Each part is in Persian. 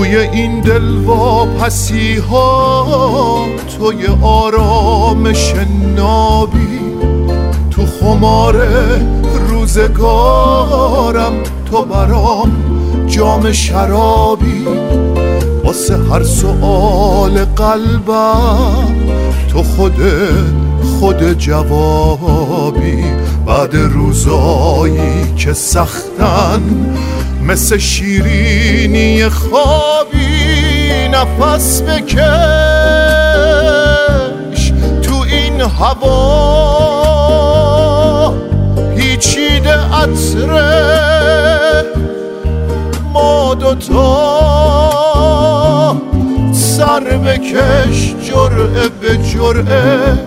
توی این دلواپسی ها توی آرامش نابی، تو خمار روزگارم تو برام جام شرابی، واسه هر سؤال قلبم تو خود جوابی. بعد روزایی که سختن مثل شیرینی خوابی، نفس بکش تو این هوا، پیچیده عطره ما دوتا، سر بکش جرعه به جرعه،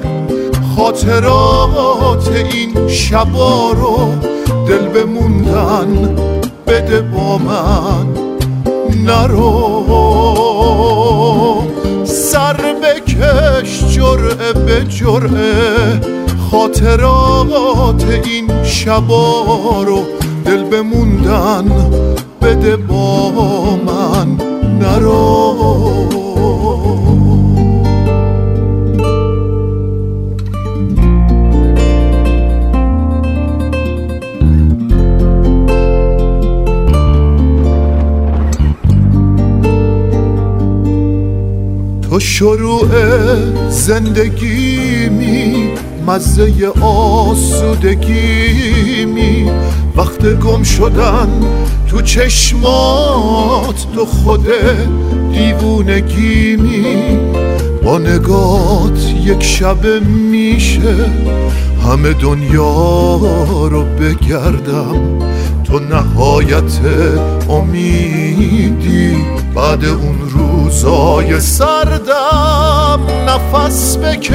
خاطرات این شبا رو دل بموندن بده با من نرو. سر بکش جرعه به جرعه، خاطرات این شبا رو دل بموندن بده با من نرو. تو شروع زندگیمی، مزه آسودگیمی، وقت گم شدن تو چشمات تو خود دیوونگیمی. با نگات یک شب میشه همه دنیا رو بگردم، تو نهایت امیدی بعد اون روزای سردم. نفس بکش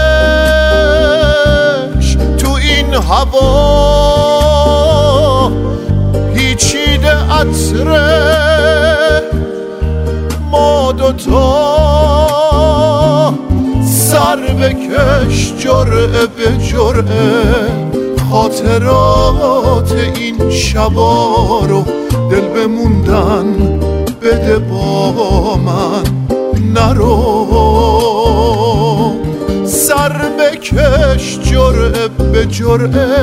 تو این هوا، پیچیده عطره ما دوتا، سر بکش جرعه به جرعه، خاطرات این شبا رو دل بموندن بده با من نرو. سر بکش جرعه به جرعه،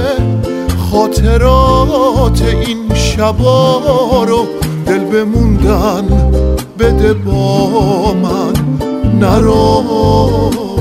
خاطرات این شبا رو دل بموندن بده با من نرو.